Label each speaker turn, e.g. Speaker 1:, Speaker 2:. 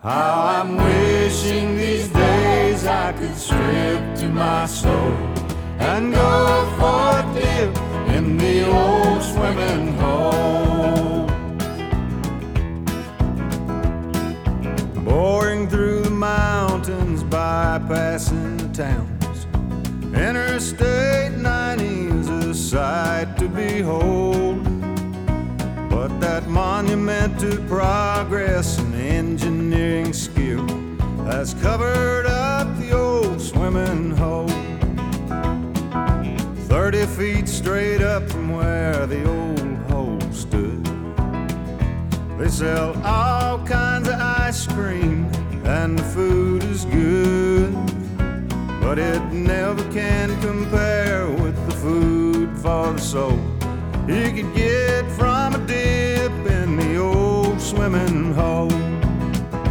Speaker 1: How I'm wishing these days I could strip to my soul and go for a dip in the old swimming hole. Boring through the mountains, bypassing the towns, Interstate 90 is a sight to behold. But that monument to progress and engineering skill has covered up the old swimming hole. 30 feet straight up from where the old hole stood, they sell all kinds of ice cream and the food is good, but it never can compare with the food for the soul you could get from a dip in the old swimming hole.